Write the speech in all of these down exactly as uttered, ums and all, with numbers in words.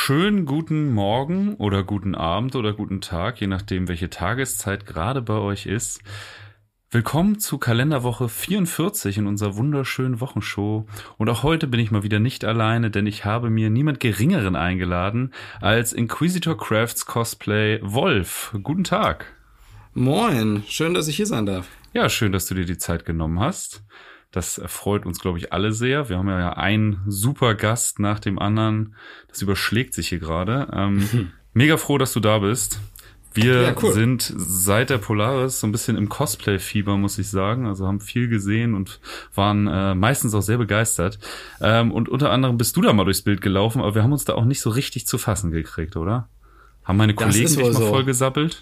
Schönen guten Morgen oder guten Abend oder guten Tag, je nachdem, welche Tageszeit gerade bei euch ist. Willkommen zu Kalenderwoche vierundvierzig in unserer wunderschönen Wochenshow. Und auch heute bin ich mal wieder nicht alleine, denn ich habe mir niemand Geringeren eingeladen als Inquisitor Crafts Cosplay Wolf. Guten Tag. Moin, schön, dass ich hier sein darf. Ja, schön, dass du dir die Zeit genommen hast. Das freut uns, glaube ich, alle sehr. Wir haben ja einen super Gast nach dem anderen. Das überschlägt sich hier gerade. Ähm, mega froh, dass du da bist. Wir ja, cool. sind seit der Polaris so ein bisschen im Cosplay-Fieber, muss ich sagen. Also haben viel gesehen und waren äh, meistens auch sehr begeistert. Ähm, und unter anderem bist du da mal durchs Bild gelaufen, aber wir haben uns da auch nicht so richtig zu fassen gekriegt, oder? Haben meine Kollegen dich mal so vollgesappelt?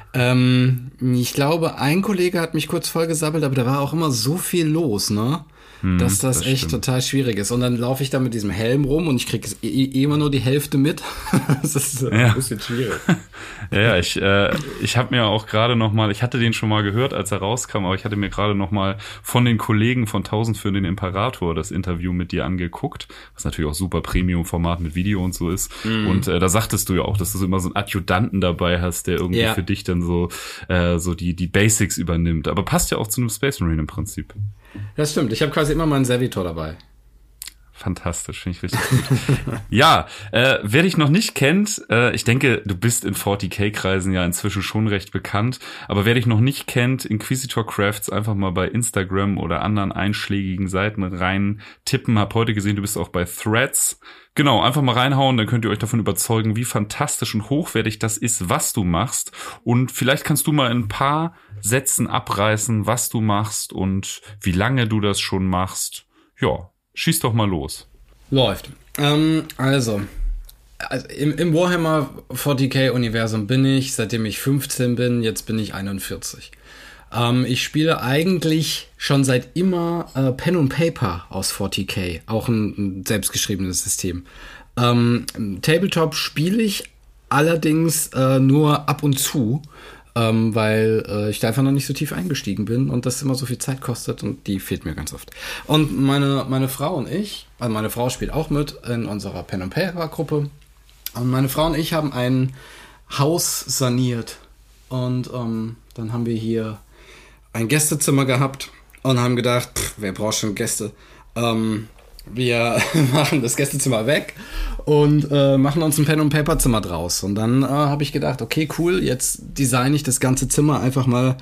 Ähm, ich glaube, ein Kollege hat mich kurz vollgesabbelt, aber da war auch immer so viel los, ne? Hm, dass das, das echt stimmt. total schwierig ist. Und dann laufe ich da mit diesem Helm rum und ich kriege eh immer nur die Hälfte mit. Das ist ja. ein bisschen schwierig. Ja, ja, ich, äh, ich habe mir auch gerade noch mal, ich hatte den schon mal gehört, als er rauskam, aber ich hatte mir gerade noch mal von den Kollegen von tausend für den Imperator das Interview mit dir angeguckt, was natürlich auch super Premium-Format mit Video und so ist. Mhm. Und äh, da sagtest du ja auch, dass du so immer so einen Adjutanten dabei hast, der irgendwie ja. für dich dann so äh, so die die Basics übernimmt. Aber passt ja auch zu einem Space Marine im Prinzip. Das stimmt, ich habe quasi immer meinen Servitor dabei. Fantastisch, finde ich richtig gut. Ja, äh, wer dich noch nicht kennt, äh, ich denke, du bist in vierzig K-Kreisen ja inzwischen schon recht bekannt, aber wer dich noch nicht kennt, Inquisitor Crafts, einfach mal bei Instagram oder anderen einschlägigen Seiten rein tippen. Hab heute gesehen, du bist auch bei Threads. Genau, einfach mal reinhauen, dann könnt ihr euch davon überzeugen, wie fantastisch und hochwertig das ist, was du machst. Und vielleicht kannst du mal in ein paar Sätzen abreißen, was du machst und wie lange du das schon machst. Ja, schieß doch mal los. Läuft. Ähm, also, also im, im Warhammer vierzig K-Universum bin ich, seitdem ich fünfzehn bin, jetzt bin ich einundvierzig. Ähm, ich spiele eigentlich schon seit immer äh, Pen und Paper aus vierzig K, auch ein, ein selbstgeschriebenes System. Ähm, Tabletop spiele ich allerdings äh, nur ab und zu, ähm, weil äh, ich da einfach noch nicht so tief eingestiegen bin und das immer so viel Zeit kostet und die fehlt mir ganz oft. Und meine, meine Frau und ich, also meine Frau spielt auch mit in unserer Pen und Paper Gruppe und meine Frau und ich haben ein Haus saniert und ähm, dann haben wir hier ein Gästezimmer gehabt und haben gedacht, pff, wer braucht schon Gäste? Ähm, wir machen das Gästezimmer weg und äh, machen uns ein Pen- und Paper-Zimmer draus. Und dann äh, habe ich gedacht, okay, cool, jetzt designe ich das ganze Zimmer einfach mal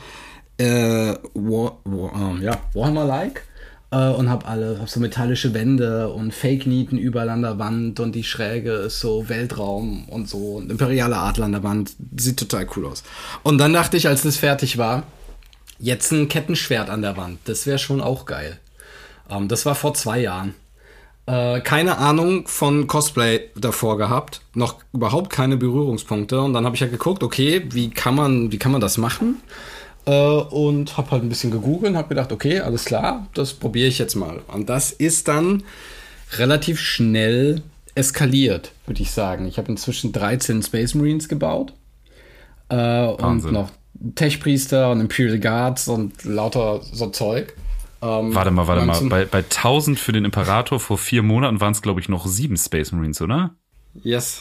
äh, War, War, äh, ja, Warhammer-like äh, und habe alle hab so metallische Wände und Fake-Nieten überall an der Wand und die Schräge ist so Weltraum und so und imperiale Adler an der Wand. Sieht total cool aus. Und dann dachte ich, als das fertig war, jetzt ein Kettenschwert an der Wand. Das wäre schon auch geil. Ähm, das war vor zwei Jahren. Äh, keine Ahnung von Cosplay davor gehabt. Noch überhaupt keine Berührungspunkte. Und dann habe ich ja geguckt, okay, wie kann man, wie kann man das machen? Äh, und habe halt ein bisschen gegoogelt und habe gedacht, okay, alles klar, das probiere ich jetzt mal. Und das ist dann relativ schnell eskaliert, würde ich sagen. Ich habe inzwischen dreizehn Space Marines gebaut. Äh, und noch Tech-Priester und Imperial Guards und lauter so Zeug. Ähm, warte mal, warte mal. Bei, bei tausend für den Imperator vor vier Monaten waren es, glaube ich, noch sieben Space Marines, oder? Yes.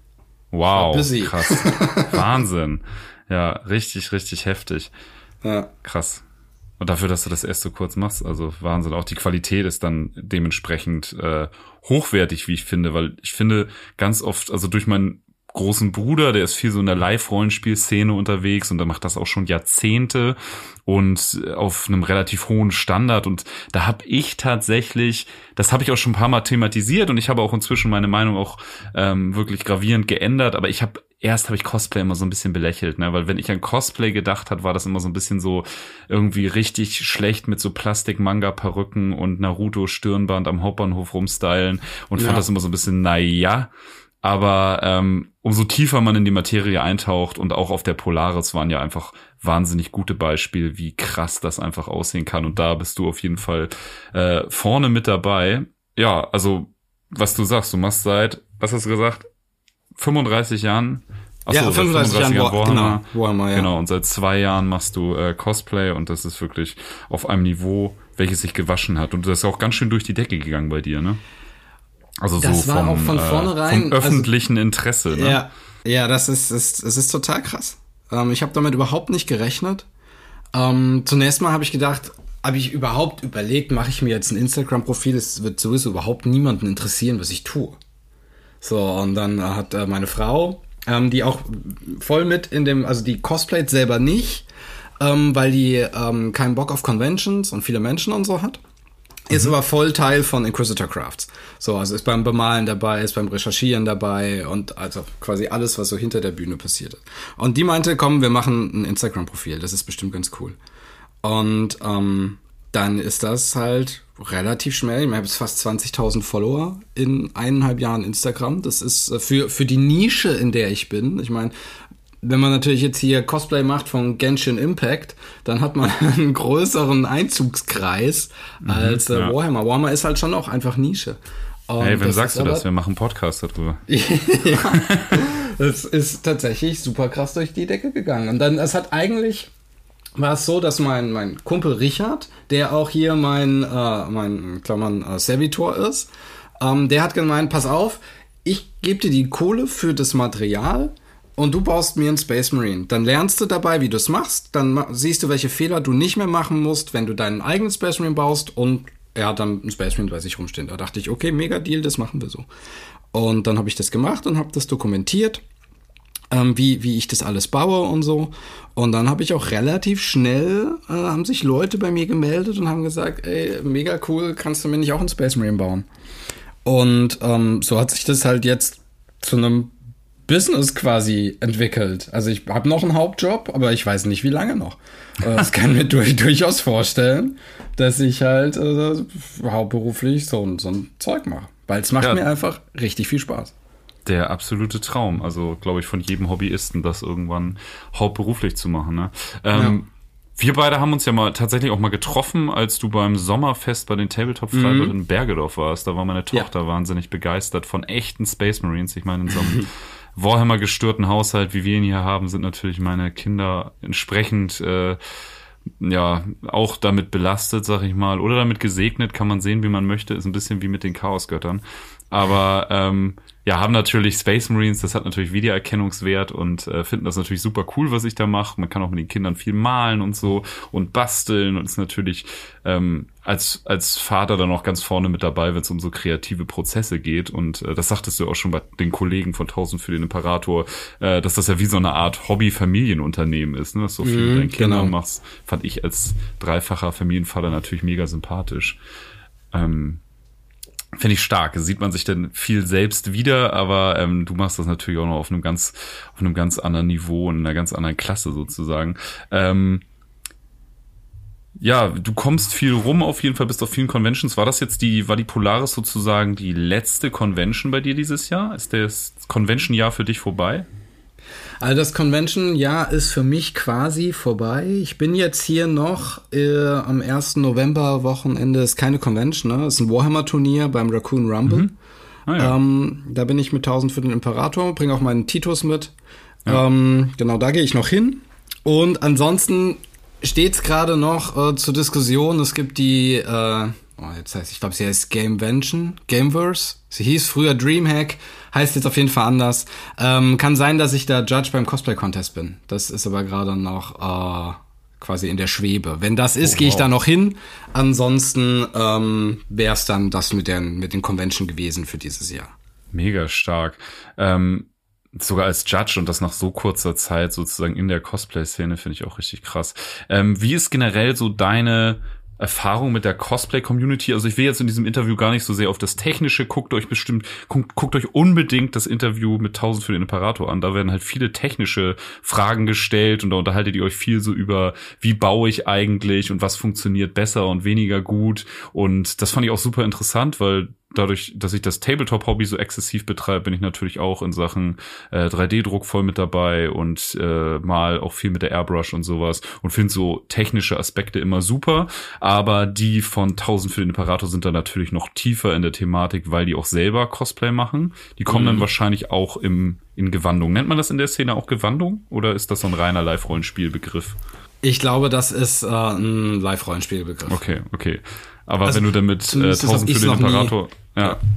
Wow, krass. Wahnsinn. Ja, richtig, richtig heftig. Ja. Krass. Und dafür, dass du das erst so kurz machst, also Wahnsinn. Auch die Qualität ist dann dementsprechend äh, hochwertig, wie ich finde, weil ich finde ganz oft, also durch meinen großen Bruder, der ist viel so in der Live-Rollenspielszene unterwegs und der macht das auch schon Jahrzehnte und auf einem relativ hohen Standard und da habe ich tatsächlich, das habe ich auch schon ein paar Mal thematisiert und ich habe auch inzwischen meine Meinung auch ähm, wirklich gravierend geändert, aber ich habe erst habe ich Cosplay immer so ein bisschen belächelt, ne, weil wenn ich an Cosplay gedacht hat, war das immer so ein bisschen so irgendwie richtig schlecht mit so Plastik-Manga-Perücken und Naruto-Stirnband am Hauptbahnhof rumstylen und ja. fand das immer so ein bisschen, naja. Aber ähm, umso tiefer man in die Materie eintaucht und auch auf der Polaris waren ja einfach wahnsinnig gute Beispiele, wie krass das einfach aussehen kann. Und da bist du auf jeden Fall äh, vorne mit dabei. Ja, also was du sagst, du machst seit, was hast du gesagt, fünfunddreißig Jahren? Achso, ja, fünfunddreißig Jahren Warhammer. Warhammer. Genau, Warhammer, ja. Genau, und seit zwei Jahren machst du äh, Cosplay und das ist wirklich auf einem Niveau, welches sich gewaschen hat. Und das ist auch ganz schön durch die Decke gegangen bei dir, ne? Also das so war vom, auch von vornherein, äh, vom öffentlichen also, Interesse, ne? Ja, ja, das ist, ist, es ist total krass. Ähm, ich habe damit überhaupt nicht gerechnet. Ähm, zunächst mal habe ich gedacht, habe ich überhaupt überlegt, mache ich mir jetzt ein Instagram-Profil? Es wird sowieso überhaupt niemanden interessieren, was ich tue. So, und dann hat äh, meine Frau, ähm, die auch voll mit in dem, also die cosplayt selber nicht, ähm, weil die ähm, keinen Bock auf Conventions und viele Menschen und so hat. Ist mhm. aber voll Teil von Inquisitor Crafts. So, also ist beim Bemalen dabei, ist beim Recherchieren dabei und also quasi alles, was so hinter der Bühne passiert ist. Und die meinte, komm, wir machen ein Instagram-Profil, das ist bestimmt ganz cool. Und ähm, dann ist das halt relativ schnell. Ich habe jetzt fast zwanzigtausend Follower in eineinhalb Jahren Instagram. Das ist für für die Nische, in der ich bin. Ich meine, wenn man natürlich jetzt hier Cosplay macht von Genshin Impact, dann hat man einen größeren Einzugskreis mhm, als äh, ja. Warhammer. Warhammer ist halt schon auch einfach Nische. Und hey, wem sagst du das? Wir machen einen Podcast darüber. Ja, das ist tatsächlich super krass durch die Decke gegangen. Und dann, es hat eigentlich, war es so, dass mein, mein Kumpel Richard, der auch hier mein, äh, mein Klammern, äh, Servitor ist, ähm, der hat gemeint, pass auf, ich gebe dir die Kohle für das Material und du baust mir einen Space Marine. Dann lernst du dabei, wie du es machst, dann ma- siehst du, welche Fehler du nicht mehr machen musst, wenn du deinen eigenen Space Marine baust, und er hat dann einen Space Marine bei sich rumstehen. Da dachte ich, okay, mega Deal, das machen wir so. Und dann habe ich das gemacht und habe das dokumentiert, ähm, wie, wie ich das alles baue und so. Und dann habe ich auch relativ schnell, äh, haben sich Leute bei mir gemeldet und haben gesagt, ey, mega cool, kannst du mir nicht auch einen Space Marine bauen? Und ähm, so hat sich das halt jetzt zu einem Business quasi entwickelt. Also ich habe noch einen Hauptjob, aber ich weiß nicht, wie lange noch. Das kann mir durch, durchaus vorstellen, dass ich halt äh, hauptberuflich so, so ein Zeug mache. Weil es macht ja mir einfach richtig viel Spaß. Der absolute Traum. Also, glaube ich, von jedem Hobbyisten, das irgendwann hauptberuflich zu machen. Ne? Ähm, ja. Wir beide haben uns ja mal tatsächlich auch mal getroffen, als du beim Sommerfest bei den Tabletop-Freiburg mhm. in Bergedorf warst. Da war meine Tochter ja. wahnsinnig begeistert von echten Space Marines. Ich meine, in so einem Warhammer gestörten Haushalt, wie wir ihn hier haben, sind natürlich meine Kinder entsprechend äh, ja auch damit belastet, sag ich mal, oder damit gesegnet, kann man sehen, wie man möchte, ist ein bisschen wie mit den Chaosgöttern. Aber ähm, ja, haben natürlich Space Marines, das hat natürlich Wiedererkennungswert und äh, finden das natürlich super cool, was ich da mache. Man kann auch mit den Kindern viel malen und so und basteln und ist natürlich ähm, als als Vater dann auch ganz vorne mit dabei, wenn es um so kreative Prozesse geht. Und äh, das sagtest du auch schon bei den Kollegen von tausend für den Imperator, äh, dass das ja wie so eine Art Hobby-Familienunternehmen ist, ne? Dass du so viel mm, mit deinen Kindern genau. machst, fand ich als dreifacher Familienvater natürlich mega sympathisch. Ähm, Finde ich stark. Da sieht man sich dann viel selbst wieder, aber ähm, du machst das natürlich auch noch auf einem ganz, auf einem ganz anderen Niveau und in einer ganz anderen Klasse sozusagen. Ähm, ja, du kommst viel rum auf jeden Fall, bist auf vielen Conventions. War das jetzt die, war die Polaris sozusagen die letzte Convention bei dir dieses Jahr? Ist das Convention-Jahr für dich vorbei? Also das Convention-Jahr ist für mich quasi vorbei. Ich bin jetzt hier noch äh, am ersten November-Wochenende, ist keine Convention, ne? Ist ein Warhammer-Turnier beim Raccoon Rumble. Mhm. Ah, ja. ähm, da bin ich mit tausend für den Imperator, bringe auch meinen Titus mit. Ja. Ähm, genau, da gehe ich noch hin. Und ansonsten steht es gerade noch äh, zur Diskussion. Es gibt die, äh, oh, jetzt heißt, ich glaube, sie heißt Gamevention, Gameverse. Sie hieß früher Dreamhack, heißt jetzt auf jeden Fall anders. Ähm, kann sein, dass ich da Judge beim Cosplay-Contest bin. Das ist aber gerade noch äh, quasi in der Schwebe. Wenn das ist, oh, gehe ich wow. da noch hin. Ansonsten ähm, wäre es dann das mit den, mit den Convention gewesen für dieses Jahr. Mega stark. Ähm, sogar als Judge und das nach so kurzer Zeit sozusagen in der Cosplay-Szene finde ich auch richtig krass. Ähm, wie ist generell so deine Erfahrung mit der Cosplay-Community? Also ich will jetzt in diesem Interview gar nicht so sehr auf das Technische, guckt euch bestimmt, guckt, guckt euch unbedingt das Interview mit tausend für den Imperator an. Da werden halt viele technische Fragen gestellt und da unterhaltet ihr euch viel so über, wie baue ich eigentlich und was funktioniert besser und weniger gut. Und das fand ich auch super interessant, weil dadurch, dass ich das Tabletop-Hobby so exzessiv betreibe, bin ich natürlich auch in Sachen äh, drei D-Druck voll mit dabei und äh, mal auch viel mit der Airbrush und sowas und finde so technische Aspekte immer super, aber die von tausend für den Imperator sind dann natürlich noch tiefer in der Thematik, weil die auch selber Cosplay machen. Die kommen mhm. dann wahrscheinlich auch im in Gewandung. Nennt man das in der Szene auch Gewandung oder ist das so ein reiner Live-Rollenspielbegriff? Ich glaube, das ist äh, ein Live-Rollenspielbegriff. Okay, okay. Aber also, wenn du dann mit äh, tausend für den Imperator, ja.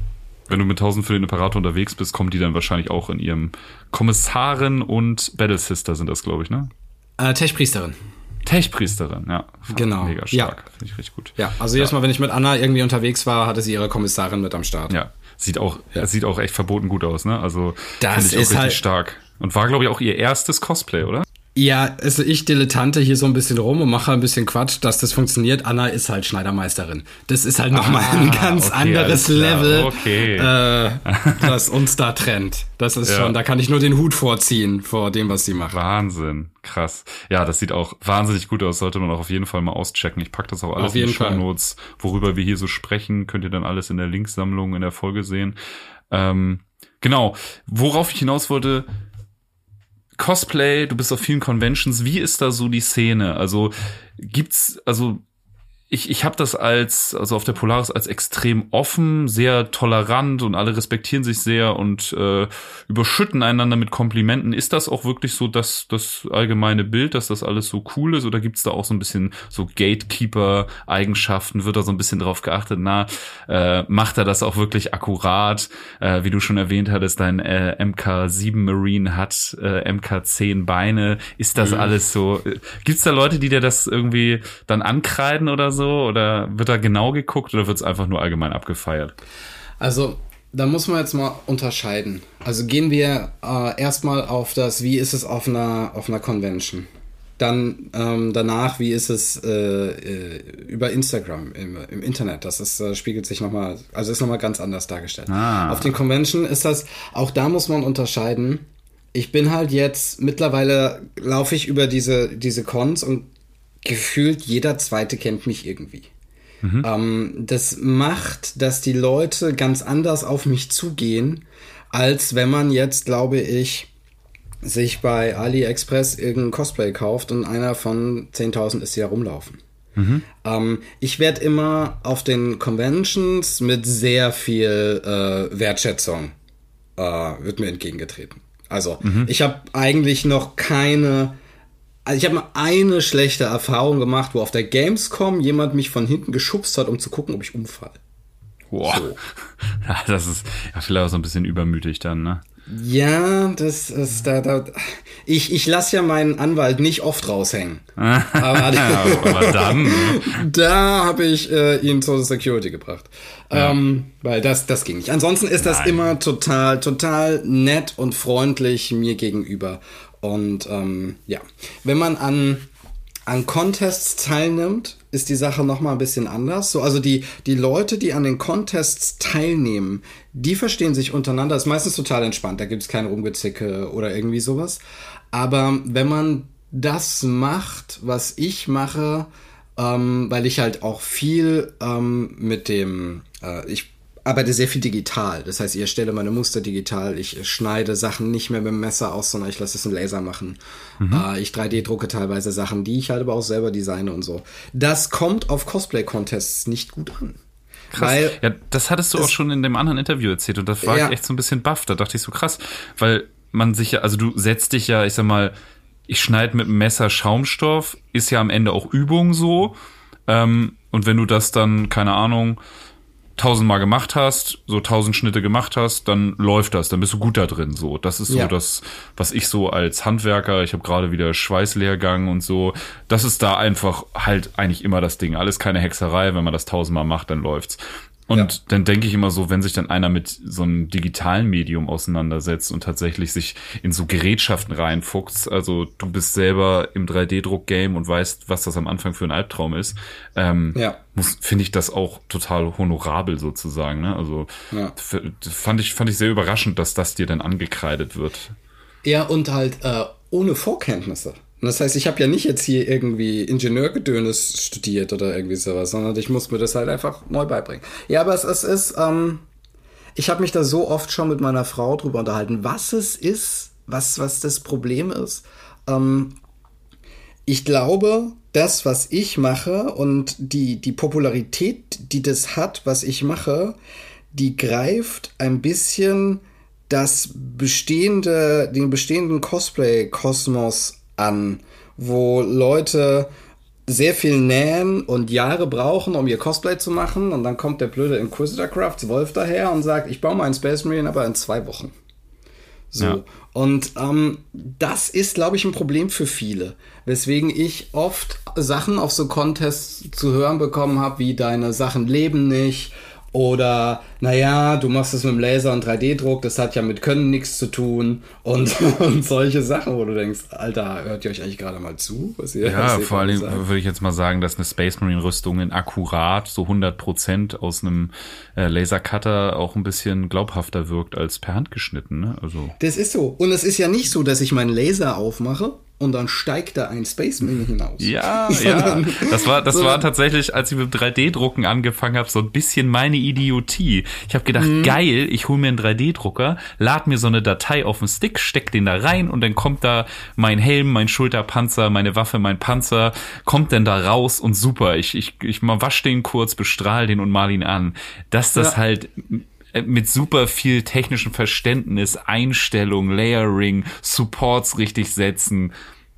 wenn du mit tausend für den Imperator unterwegs bist, kommen die dann wahrscheinlich auch in ihrem Kommissarin und Battle Sister sind das, glaube ich, ne? Äh, Tech-Priesterin. Tech-Priesterin, ja. Genau. Mega stark. Ja. Finde ich richtig gut. Ja, also jedes Mal, wenn ich mit Anna irgendwie unterwegs war, hatte sie ihre Kommissarin mit am Start. Ja, sieht auch, ja. sieht auch echt verboten gut aus, ne? Also, das finde ich auch ist richtig halt stark. Und war, glaube ich, auch ihr erstes Cosplay, oder? Ja, also ich dilettante hier so ein bisschen rum und mache ein bisschen Quatsch, dass das funktioniert. Anna ist halt Schneidermeisterin. Das ist halt nochmal ah, ein ganz okay, anderes Level, okay. äh, das uns da trennt. Das ist ja. schon, da kann ich nur den Hut vorziehen vor dem, was sie macht. Wahnsinn, krass. Ja, das sieht auch wahnsinnig gut aus, sollte man auch auf jeden Fall mal auschecken. Ich packe das auch alles in die Shownotes, worüber wir hier so sprechen. Könnt ihr dann alles in der Linksammlung in der Folge sehen. Ähm, genau, worauf ich hinaus wollte... Cosplay, du bist auf vielen Conventions, wie ist da so die Szene? Also gibt's, also ich ich habe das als, also auf der Polaris als extrem offen, sehr tolerant und alle respektieren sich sehr und äh, überschütten einander mit Komplimenten. Ist das auch wirklich so das das allgemeine Bild, dass das alles so cool ist? Oder gibt's da auch so ein bisschen so Gatekeeper-Eigenschaften? Wird da so ein bisschen drauf geachtet, na, äh, macht er das auch wirklich akkurat? Äh, wie du schon erwähnt hattest, dein äh, M K sieben Marine hat äh, M K zehn Beine. Ist das mhm. alles so? Gibt's da Leute, die dir das irgendwie dann ankreiden oder so? So, oder wird da genau geguckt oder wird es einfach nur allgemein abgefeiert? Also, da muss man jetzt mal unterscheiden. Also gehen wir äh, erstmal auf das, wie ist es auf einer, auf einer Convention? Dann ähm, danach, wie ist es äh, äh, über Instagram, im, im Internet? Das ist, äh, spiegelt sich nochmal, also ist nochmal ganz anders dargestellt. Ah. Auf den Convention ist das, auch da muss man unterscheiden. Ich bin halt jetzt, mittlerweile laufe ich über diese, diese Cons und gefühlt jeder Zweite kennt mich irgendwie. Mhm. Ähm, das macht, dass die Leute ganz anders auf mich zugehen, als wenn man jetzt, glaube ich, sich bei AliExpress irgendein Cosplay kauft und einer von zehntausend ist, die herumlaufen. Mhm. Ähm, ich werde immer auf den Conventions mit sehr viel äh, Wertschätzung äh, wird mir entgegengetreten. Also, mhm. ich habe eigentlich noch keine... Also ich habe mal eine schlechte Erfahrung gemacht, wo auf der Gamescom jemand mich von hinten geschubst hat, um zu gucken, ob ich umfalle. Boah. So. Ja, das ist ja vielleicht auch so ein bisschen übermütig dann, ne? Ja, das ist da, da ich, ich lasse ja meinen Anwalt nicht oft raushängen. aber, aber dann. Da habe ich äh, ihn zur Security gebracht. Ja. Ähm, weil das, das ging nicht. Ansonsten ist das Nein. immer total, total nett und freundlich mir gegenüber. Und ähm, ja, wenn man an, an Contests teilnimmt, ist die Sache nochmal ein bisschen anders. So, also die, die Leute, die an den Contests teilnehmen, die verstehen sich untereinander. Das ist meistens total entspannt, da gibt es kein Rumgezicke oder irgendwie sowas. Aber wenn man das macht, was ich mache, ähm, weil ich halt auch viel ähm, mit dem, äh, ich arbeite sehr viel digital. Das heißt, ich erstelle meine Muster digital. Ich schneide Sachen nicht mehr mit dem Messer aus, sondern ich lasse es in Laser machen. Mhm. Äh, ich drei D-drucke teilweise Sachen, die ich halt aber auch selber designe und so. Das kommt auf Cosplay-Contests nicht gut an. Krass. Weil ja, das hattest du das, auch schon in dem anderen Interview erzählt und da war ja. ich echt so ein bisschen baff. Da dachte ich so krass, weil man sich ja, also du setzt dich ja, ich sag mal, ich schneide mit dem Messer Schaumstoff, ist ja am Ende auch Übung so. Ähm, und wenn du das dann, keine Ahnung, tausendmal gemacht hast, so tausend Schnitte gemacht hast, dann läuft das, dann bist du gut da drin. So, das ist so ja. das, was ich so als Handwerker, ich habe gerade wieder Schweißlehrgang und so, das ist da einfach halt eigentlich immer das Ding. Alles keine Hexerei, wenn man das tausendmal macht, dann läuft's. Und ja. dann denke ich immer so, wenn sich dann einer mit so einem digitalen Medium auseinandersetzt und tatsächlich sich in so Gerätschaften reinfuchst, also du bist selber im drei D-Druck-Game und weißt, was das am Anfang für ein Albtraum ist, ähm, ja. finde ich das auch total honorabel sozusagen. Ne? Also ja. f- fand ich fand ich sehr überraschend, dass das dir dann angekreidet wird. Ja, und halt äh, ohne Vorkenntnisse. Das heißt, ich habe ja nicht jetzt hier irgendwie Ingenieurgedönes studiert oder irgendwie sowas, sondern ich muss mir das halt einfach neu beibringen. Ja, aber es, es ist, ähm, ich habe mich da so oft schon mit meiner Frau drüber unterhalten, was es ist, was, was das Problem ist. Ähm, ich glaube, das, was ich mache und die, die Popularität, die das hat, was ich mache, die greift ein bisschen das bestehende, den bestehenden Cosplay-Kosmos an, wo Leute sehr viel nähen und Jahre brauchen, um ihr Cosplay zu machen. Und dann kommt der blöde Inquisitor Crafts Wolf daher und sagt, ich baue mal einen Space Marine, aber in zwei Wochen. So. Ja. Und ähm, das ist, glaube ich, ein Problem für viele. Weswegen ich oft Sachen auf so Contests zu hören bekommen habe, wie deine Sachen leben nicht. Oder, naja, du machst es mit dem Laser und drei D Druck, das hat ja mit Können nichts zu tun und, und solche Sachen, wo du denkst, Alter, hört ihr euch eigentlich gerade mal zu? Was ihr, ja, was ihr vor allem würde ich jetzt mal sagen, dass eine Space Marine Rüstung in akkurat so hundert Prozent aus einem äh, Lasercutter auch ein bisschen glaubhafter wirkt als per Hand geschnitten, ne? Also. Das ist so. Und es ist ja nicht so, dass ich meinen Laser aufmache und dann steigt da ein Space Marine hinaus. Ja, ja. Das war, das war tatsächlich, als ich mit drei D Drucken angefangen habe, so ein bisschen meine Idiotie. Ich habe gedacht, mhm. geil, ich hole mir einen drei D Drucker, lad mir so eine Datei auf den Stick, steck den da rein und dann kommt da mein Helm, mein Schulterpanzer, meine Waffe, mein Panzer, kommt dann da raus und super. Ich, ich, ich mal wasch den kurz, bestrahl den und mal ihn an. Dass das ja. halt mit super viel technischem Verständnis, Einstellung, Layering, Supports richtig setzen.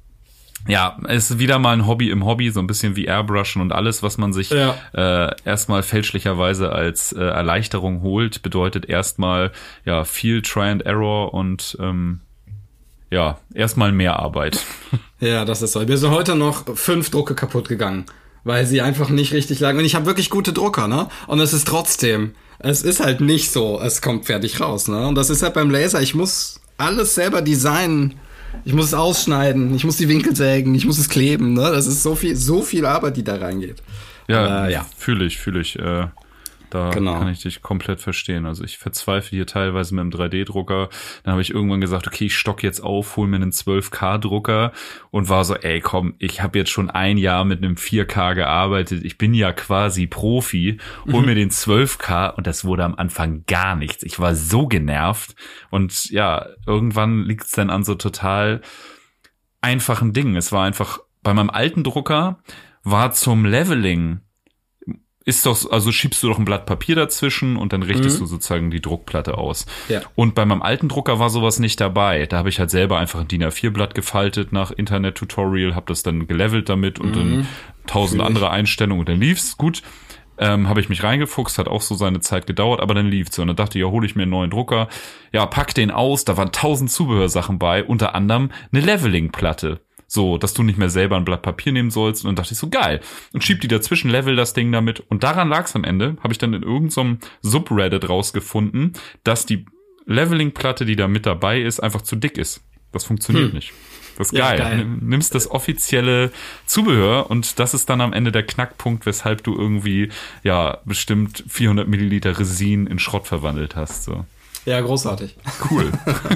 Ja, ist wieder mal ein Hobby im Hobby, so ein bisschen wie Airbrushen und alles, was man sich ja. äh, erstmal fälschlicherweise als äh, Erleichterung holt, bedeutet erstmal ja viel Try and Error und ähm, ja, erstmal mehr Arbeit. Ja, das ist so. Mir sind heute noch fünf Drucke kaputt gegangen, weil sie einfach nicht richtig lagen. Und ich habe wirklich gute Drucker, ne? Und es ist trotzdem, es ist halt nicht so, es kommt fertig raus, ne? Und das ist halt beim Laser, ich muss alles selber designen. Ich muss es ausschneiden, ich muss die Winkel sägen, ich muss es kleben, ne? Das ist so viel, so viel Arbeit, die da reingeht. Ja, äh, ja. fühle ich, fühle ich. Äh, da genau. kann ich dich komplett verstehen. Also ich verzweifle hier teilweise mit dem drei D Drucker. Dann habe ich irgendwann gesagt, okay, ich stock jetzt auf, hol mir einen zwölf K Drucker und war so, ey, komm, ich habe jetzt schon ein Jahr mit einem vier K gearbeitet. Ich bin ja quasi Profi. Hol mhm. mir den zwölf K und das wurde am Anfang gar nichts. Ich war so genervt und ja, irgendwann liegt es dann an so total einfachen Dingen. Es war einfach, bei meinem alten Drucker war zum Leveling ist doch, also schiebst du doch ein Blatt Papier dazwischen und dann richtest mhm. du sozusagen die Druckplatte aus. Ja. Und bei meinem alten Drucker war sowas nicht dabei. Da habe ich halt selber einfach ein D I N A vier Blatt gefaltet nach Internet-Tutorial, habe das dann gelevelt damit und mhm. dann tausend andere Einstellungen und dann lief's. Gut, ähm, habe ich mich reingefuchst, hat auch so seine Zeit gedauert, aber dann lief's. Und dann dachte ich, ja, hole ich mir einen neuen Drucker. Ja, pack den aus, da waren tausend Zubehörsachen bei, unter anderem eine Leveling-Platte. So, dass du nicht mehr selber ein Blatt Papier nehmen sollst. Und dann dachte ich so, geil. Und schieb die dazwischen, level das Ding damit. Und daran lag's am Ende. Habe ich dann in irgendeinem Subreddit rausgefunden, dass die Leveling-Platte, die da mit dabei ist, einfach zu dick ist. Das funktioniert hm. nicht. Das ist ja, geil. geil. Nimmst das offizielle Zubehör und das ist dann am Ende der Knackpunkt, weshalb du irgendwie, ja, bestimmt vierhundert Milliliter Resin in Schrott verwandelt hast, so. Ja, großartig. Cool.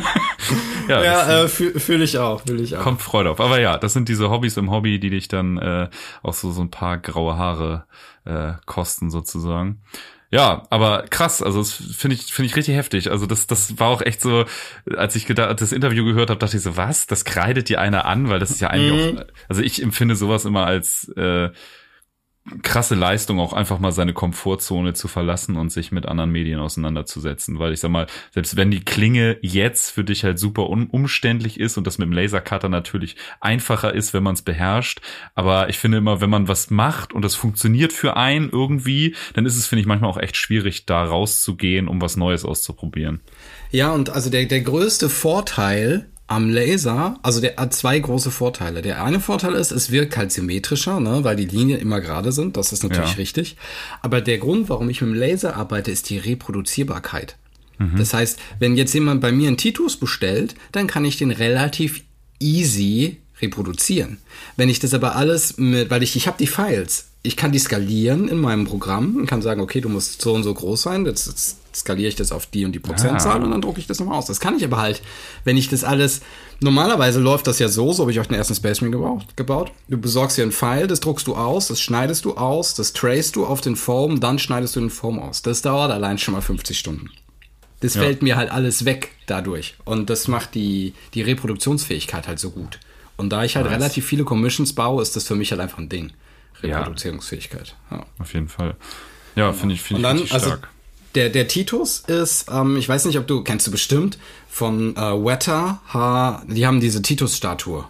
ja, ja äh, fühle fühl ich auch, fühle ich auch. Kommt Freude auf. Aber ja, das sind diese Hobbys im Hobby, die dich dann äh, auch so so ein paar graue Haare äh, kosten sozusagen. Ja, aber krass, also das finde ich finde ich richtig heftig. Also das das war auch echt so, als ich gedacht, das Interview gehört habe, dachte ich so, was? Das kreidet dir einer an, weil das ist ja eigentlich mhm. auch, also ich empfinde sowas immer als äh, krasse Leistung, auch einfach mal seine Komfortzone zu verlassen und sich mit anderen Medien auseinanderzusetzen, weil ich sag mal, selbst wenn die Klinge jetzt für dich halt super un- umständlich ist und das mit dem Lasercutter natürlich einfacher ist, wenn man es beherrscht, aber ich finde immer, wenn man was macht und das funktioniert für einen irgendwie, dann ist es, finde ich, manchmal auch echt schwierig, da rauszugehen, um was Neues auszuprobieren. Ja, und also der, der größte Vorteil am Laser, also der hat zwei große Vorteile. Der eine Vorteil ist, es wirkt halt symmetrischer, ne, weil die Linien immer gerade sind. Das ist natürlich ja. richtig. Aber der Grund, warum ich mit dem Laser arbeite, ist die Reproduzierbarkeit. Mhm. Das heißt, wenn jetzt jemand bei mir einen Titus bestellt, dann kann ich den relativ easy reproduzieren. Wenn ich das aber alles mit, weil ich, ich habe die Files, ich kann die skalieren in meinem Programm und kann sagen, okay, du musst so und so groß sein, jetzt, jetzt skaliere ich das auf die und die Prozentzahl ah. und dann drucke ich das nochmal aus. Das kann ich aber halt, wenn ich das alles, normalerweise läuft das ja so, so habe ich auch den ersten Space Marine gebaut, gebaut. Du besorgst dir ein File, das druckst du aus, das schneidest du aus, das tracest du auf den Foam, dann schneidest du den Foam aus. Das dauert allein schon mal fünfzig Stunden. Das ja. fällt mir halt alles weg dadurch und das macht die, die Reproduktionsfähigkeit halt so gut. Und da ich halt Was? relativ viele Commissions baue, ist das für mich halt einfach ein Ding. Reproduzierungsfähigkeit. Ja. Ja. Auf jeden Fall. Ja, finde ich, finde ich richtig also, stark. Der, der Titus ist, ähm, ich weiß nicht, ob du, kennst du bestimmt, von äh, Weta, ha, die haben diese Titus-Statue.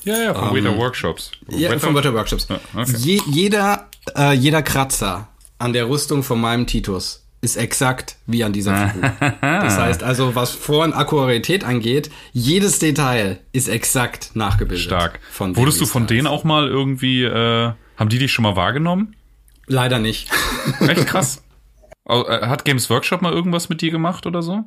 Ja, ja, von ähm, Weta Workshops. Ja, Weta? von Weta Workshops. Ja, okay. Je, jeder, äh, jeder Kratzer an der Rüstung von meinem Titus ist exakt wie an dieser Figur. Das heißt also, was Vor- und Akkuratität angeht, jedes Detail ist exakt nachgebildet. Stark. Von Wurdest du von denen auch mal irgendwie, äh, haben die dich schon mal wahrgenommen? Leider nicht. Echt krass. Hat Games Workshop mal irgendwas mit dir gemacht oder so?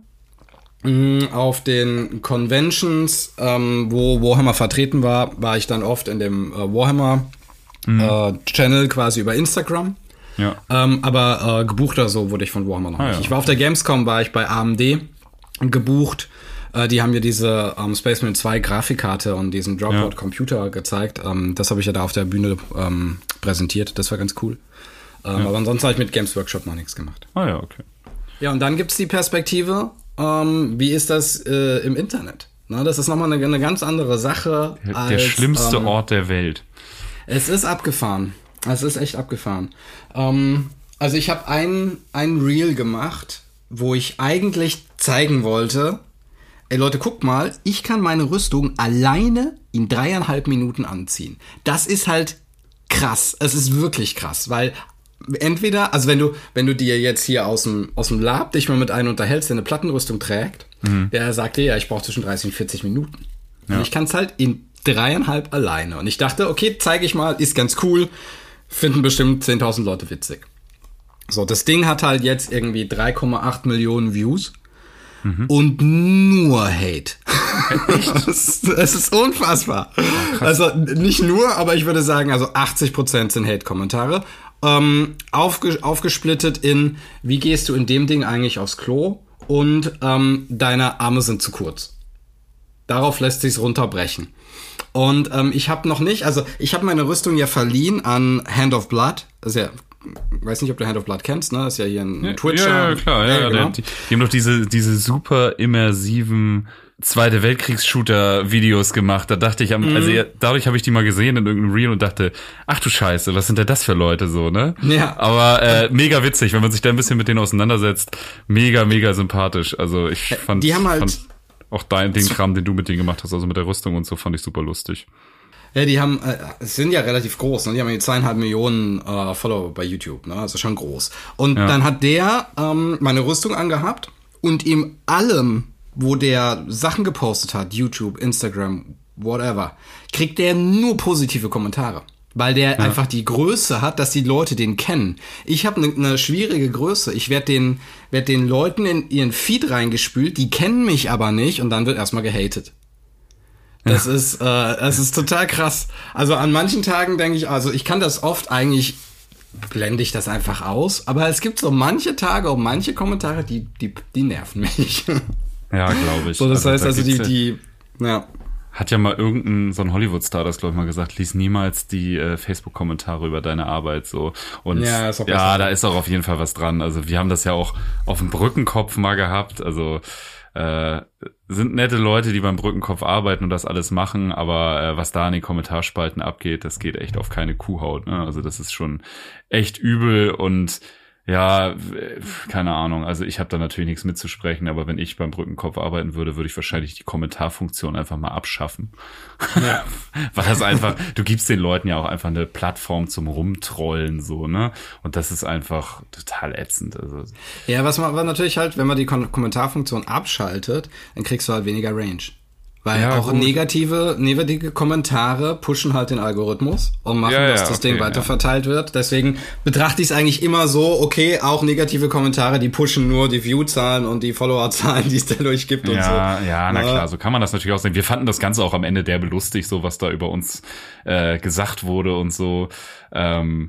Auf den Conventions, ähm, wo Warhammer vertreten war, war ich dann oft in dem äh, Warhammer mhm. äh, Channel quasi über Instagram. Ja. Ähm, aber äh, gebucht oder so wurde ich von Warhammer noch nicht. Ah, ja. Ich war auf der Gamescom, war ich bei A M D gebucht. Äh, die haben mir diese ähm, Space Marine zwei Grafikkarte und diesen Dropboard-Computer ja. gezeigt. Ähm, das habe ich ja da auf der Bühne ähm, präsentiert. Das war ganz cool. Ähm, ja. Aber ansonsten habe ich mit Games Workshop noch nichts gemacht. Ah ja, okay. Ja, und dann gibt's die Perspektive, ähm, wie ist das äh, im Internet? Na, das ist nochmal eine, eine ganz andere Sache. Der, als, der schlimmste ähm, Ort der Welt. Es ist abgefahren. Es ist echt abgefahren. Ähm, also ich habe ein, ein Reel gemacht, wo ich eigentlich zeigen wollte, ey Leute, guckt mal, ich kann meine Rüstung alleine in dreieinhalb Minuten anziehen. Das ist halt krass. Es ist wirklich krass, weil entweder, also wenn du, wenn du dir jetzt hier aus dem, aus dem Lab dich mal mit einem unterhältst, der eine Plattenrüstung trägt, mhm. der sagt dir, ja, ich brauche zwischen dreißig und vierzig Minuten. Ja. Und ich kann es halt in dreieinhalb alleine. Und ich dachte, okay, zeige ich mal, ist ganz cool. Finden bestimmt zehntausend Leute witzig. So, das Ding hat halt jetzt irgendwie drei Komma acht Millionen Views mhm. und nur Hate. Echt? Es ist unfassbar. Oh, also nicht nur, aber ich würde sagen, also achtzig Prozent sind Hate-Kommentare. Ähm, aufge- aufgesplittet in, wie gehst du in dem Ding eigentlich aufs Klo und ähm, deine Arme sind zu kurz. Darauf lässt sich's runterbrechen. Und ähm, ich habe noch nicht, also ich habe meine Rüstung ja verliehen an Hand of Blood. Das ist ja, weiß nicht, ob du Hand of Blood kennst, ne? Das ist ja hier ein ja, Twitcher. Ja, ja klar, ja, ja genau. die, die haben doch diese diese super immersiven Zweite Weltkriegs-Shooter-Videos gemacht. Da dachte ich, am, mhm. also dadurch habe ich die mal gesehen in irgendeinem Reel und dachte, ach du Scheiße, was sind denn das für Leute so, ne? Ja. Aber äh, mega witzig, wenn man sich da ein bisschen mit denen auseinandersetzt. Mega, mega sympathisch. Also ich fand, die haben halt fand auch dein, den Kram, den du mit denen gemacht hast, also mit der Rüstung und so, fand ich super lustig. Ja, die haben, äh, sind ja relativ groß, ne? Die haben ja zweieinhalb Millionen äh, Follower bei YouTube, ne? Also schon groß. Und ja. dann hat der ähm, meine Rüstung angehabt und ihm allem, wo der Sachen gepostet hat, YouTube, Instagram, whatever, kriegt der nur positive Kommentare. Weil der ja. einfach die Größe hat, dass die Leute den kennen. Ich habe eine ne schwierige Größe. Ich werde den, werd den Leuten in ihren Feed reingespült, die kennen mich aber nicht und dann wird erstmal gehatet. Das ja. ist, äh, das ist total krass. Also an manchen Tagen denke ich, also ich kann das oft eigentlich, blende ich das einfach aus, aber es gibt so manche Tage und manche Kommentare, die, die, die nerven mich. Ja, glaube ich. So, das also, heißt da also die, die, ja. Hat ja mal irgendein, so ein Hollywood-Star das, glaube ich, mal gesagt, lies niemals die äh, Facebook-Kommentare über deine Arbeit so. Und ja, ist auch ja da ist auch auf jeden Fall was dran. Also wir haben das ja auch auf dem Brückenkopf mal gehabt. Also äh, sind nette Leute, die beim Brückenkopf arbeiten und das alles machen, aber äh, was da in den Kommentarspalten abgeht, das geht echt auf keine Kuhhaut. Ne? Also das ist schon echt übel und ja, keine Ahnung. Also ich habe da natürlich nichts mitzusprechen, aber wenn ich beim Brückenkopf arbeiten würde, würde ich wahrscheinlich die Kommentarfunktion einfach mal abschaffen. Ja. Weil das einfach, du gibst den Leuten ja auch einfach eine Plattform zum Rumtrollen, so, ne? Und das ist einfach total ätzend. Also. Ja, was man was natürlich halt, wenn man die Kom- Kommentarfunktion abschaltet, dann kriegst du halt weniger Range. Weil ja, auch gut. negative, negative Kommentare pushen halt den Algorithmus und machen, ja, dass ja, das okay, Ding weiterverteilt ja. wird. Deswegen betrachte ich es eigentlich immer so, okay, auch negative Kommentare, die pushen nur die View-Zahlen und die Follower-Zahlen, die es dadurch gibt und ja, so. Ja, na klar, so kann man das natürlich auch sehen. Wir fanden das Ganze auch am Ende derbe lustig, so was da über uns äh, gesagt wurde und so. Ähm,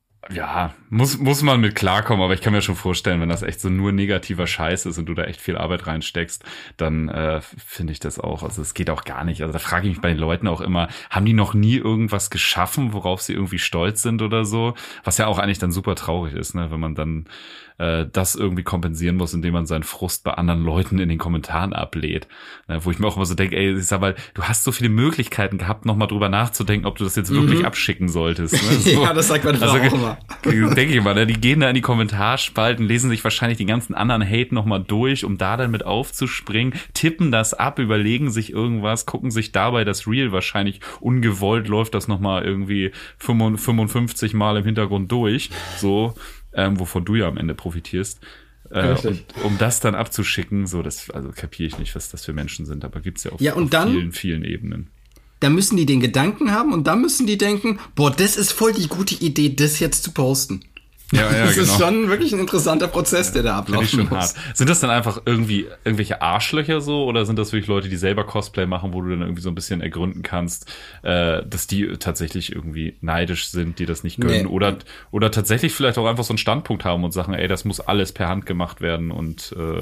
Ja, muss muss man mit klarkommen, aber ich kann mir schon vorstellen, wenn das echt so nur negativer Scheiß ist und du da echt viel Arbeit reinsteckst, dann äh, finde ich das auch, also es geht auch gar nicht. Also da frage ich mich bei den Leuten auch immer, haben die noch nie irgendwas geschaffen, worauf sie irgendwie stolz sind oder so? Was ja auch eigentlich dann super traurig ist, ne, wenn man dann äh, das irgendwie kompensieren muss, indem man seinen Frust bei anderen Leuten in den Kommentaren ablädt. Ne, wo ich mir auch immer so denke, ey, ich sag mal, du hast so viele Möglichkeiten gehabt, nochmal drüber nachzudenken, ob du das jetzt wirklich mhm. abschicken solltest. Ne? So. Ja, das sagt man also, auch immer. Denke ich mal, ne? Die gehen da in die Kommentarspalten, lesen sich wahrscheinlich die ganzen anderen Hate nochmal durch, um da dann mit aufzuspringen, tippen das ab, überlegen sich irgendwas, gucken sich dabei das Reel wahrscheinlich ungewollt, läuft das nochmal irgendwie fünfundfünfzig Mal im Hintergrund durch, so, ähm, wovon du ja am Ende profitierst. Äh, und, um das dann abzuschicken, so, das, also kapiere ich nicht, was das für Menschen sind, aber gibt's ja auf, ja, und auf dann, vielen, vielen Ebenen. Da müssen die den Gedanken haben und dann müssen die denken, boah, das ist voll die gute Idee, das jetzt zu posten. Ja, ja, das genau. ist schon wirklich ein interessanter Prozess, der da ablaufen muss. Hart. Sind das dann einfach irgendwie irgendwelche Arschlöcher so oder sind das wirklich Leute, die selber Cosplay machen, wo du dann irgendwie so ein bisschen ergründen kannst, äh, dass die tatsächlich irgendwie neidisch sind, die das nicht gönnen, nee. oder oder tatsächlich vielleicht auch einfach so einen Standpunkt haben und sagen, ey, das muss alles per Hand gemacht werden und äh,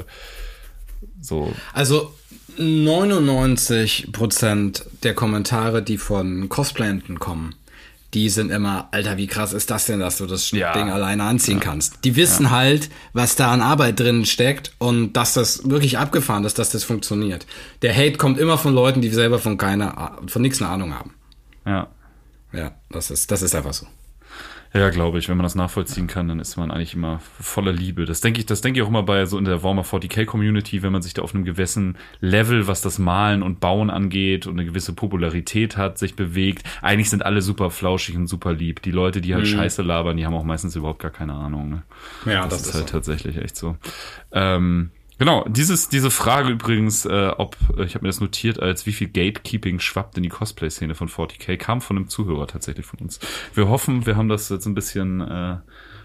so. Also neunundneunzig Prozent der Kommentare, die von Cosplayenden kommen, die sind immer, Alter, wie krass ist das denn, dass du das ja. Ding alleine anziehen ja. kannst. Die wissen ja. halt, was da an Arbeit drin steckt und dass das wirklich abgefahren ist, dass das funktioniert. Der Hate kommt immer von Leuten, die selber von keiner, von nichts eine Ahnung haben. Ja. Ja, das ist, das ist einfach so. Ja, glaube ich. Wenn man das nachvollziehen kann, dann ist man eigentlich immer voller Liebe. Das denke ich, das denke ich auch immer bei so in der Warhammer forty K Community, wenn man sich da auf einem gewissen Level, was das Malen und Bauen angeht und eine gewisse Popularität hat, sich bewegt. Eigentlich sind alle super flauschig und super lieb. Die Leute, die halt mhm. Scheiße labern, die haben auch meistens überhaupt gar keine Ahnung. Ne? Ja, das, das ist, ist halt so. tatsächlich echt so. Ähm, Genau, dieses, diese Frage übrigens, äh, ob, ich habe mir das notiert, als wie viel Gatekeeping schwappt in die Cosplay-Szene von forty K, kam von einem Zuhörer tatsächlich von uns. Wir hoffen, wir haben das jetzt ein bisschen, äh,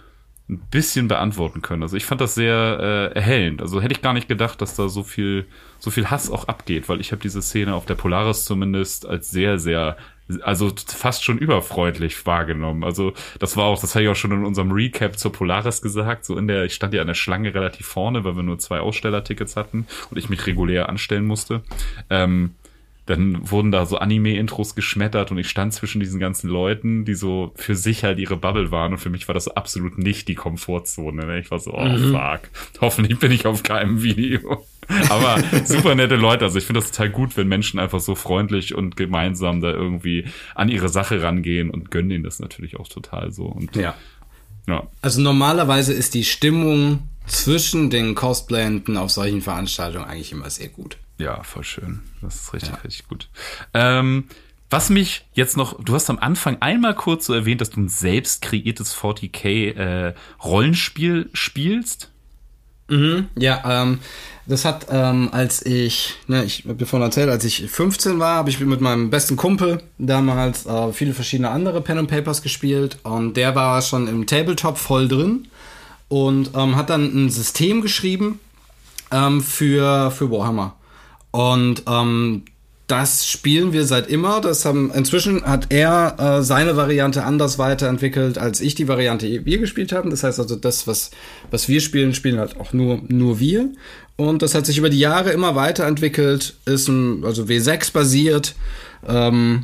ein bisschen beantworten können. Also ich fand das sehr äh, erhellend. Also hätte ich gar nicht gedacht, dass da so viel, so viel Hass auch abgeht, weil ich habe diese Szene auf der Polaris zumindest als sehr, sehr also fast schon überfreundlich wahrgenommen. Also das war auch, das habe ich auch schon in unserem Recap zur Polaris gesagt, so in der, ich stand ja an der Schlange relativ vorne, weil wir nur zwei Ausstellertickets hatten und ich mich regulär anstellen musste. Ähm, dann wurden da so Anime-Intros geschmettert und ich stand zwischen diesen ganzen Leuten, die so für sich halt ihre Bubble waren und für mich war das absolut nicht die Komfortzone. Ne? Ich war so, oh mhm. fuck, hoffentlich bin ich auf keinem Video. Aber super nette Leute, also ich finde das total gut, wenn Menschen einfach so freundlich und gemeinsam da irgendwie an ihre Sache rangehen und gönnen ihnen das natürlich auch total so. Und ja. ja. Also normalerweise ist die Stimmung zwischen den Cosplayenden auf solchen Veranstaltungen eigentlich immer sehr gut. Ja, voll schön. Das ist richtig, ja. richtig gut. Ähm, was mich jetzt noch, du hast am Anfang einmal kurz so erwähnt, dass du ein selbst kreiertes forty K äh, Rollenspiel spielst. Mhm, ja, ähm, das hat, ähm, als ich, ne, ich habe dir vorhin erzählt, als ich fünfzehn war, habe ich mit meinem besten Kumpel damals äh, viele verschiedene andere Pen and Papers gespielt und der war schon im Tabletop voll drin und ähm, hat dann ein System geschrieben ähm, für, für Warhammer. Und ähm, das spielen wir seit immer. Das haben inzwischen hat er äh, seine Variante anders weiterentwickelt, als ich die Variante die wir gespielt haben. Das heißt also, das, was was wir spielen, spielen halt auch nur nur wir. Und das hat sich über die Jahre immer weiterentwickelt. Ist ein, also W sechs basiert ähm,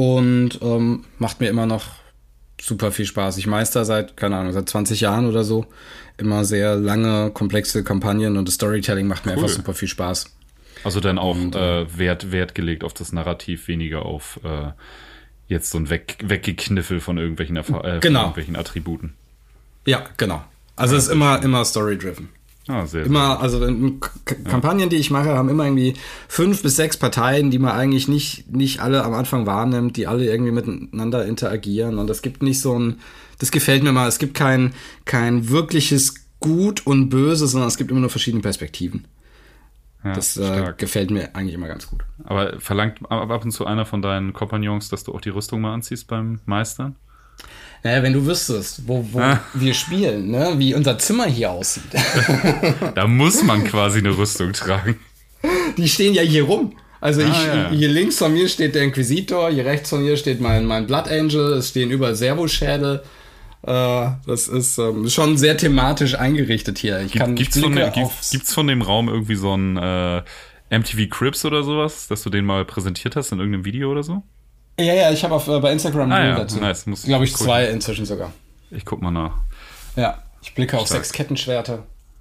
und ähm, macht mir immer noch super viel Spaß. Ich meister seit, keine Ahnung, seit zwanzig Jahren oder so immer sehr lange, komplexe Kampagnen und das Storytelling macht mir cool. einfach super viel Spaß. Also dann auch und, äh, Wert, Wert gelegt auf das Narrativ, weniger auf äh, jetzt so ein Weg, Weggekniffel von irgendwelchen, Erfa- äh, genau. von irgendwelchen Attributen. Ja, genau. Also es ist immer, immer story-driven. Ah, sehr, immer, sehr also in K- ja. Kampagnen, die ich mache, haben immer irgendwie fünf bis sechs Parteien, die man eigentlich nicht, nicht alle am Anfang wahrnimmt, die alle irgendwie miteinander interagieren. Und es gibt nicht so ein, das gefällt mir mal, es gibt kein, kein wirkliches Gut und Böse, sondern es gibt immer nur verschiedene Perspektiven. Ja, das äh, gefällt mir eigentlich immer ganz gut. Aber verlangt ab und zu einer von deinen Kompagnons, dass du auch die Rüstung mal anziehst beim Meistern? Naja, wenn du wüsstest, wo, wo ah. wir spielen, ne? Wie unser Zimmer hier aussieht. Da muss man quasi eine Rüstung tragen. Die stehen ja hier rum. Also ah, ich, ja. hier links von mir steht der Inquisitor, hier rechts von mir steht mein, mein Blood Angel, es stehen überall Servoschädel. Uh, das ist ähm, schon sehr thematisch eingerichtet hier. Ich kann gibt's, von dem, gibt's, gibt's von dem Raum irgendwie so ein äh, M T V Cribs oder sowas, dass du den mal präsentiert hast in irgendeinem Video oder so? Ja, ja, ich habe auf äh, bei Instagram ah, ein ja. dazu. Nice. Glaube ich zwei inzwischen sogar. Ich guck mal nach. Ja, ich blicke Stark. auf sechs Kettenschwerter.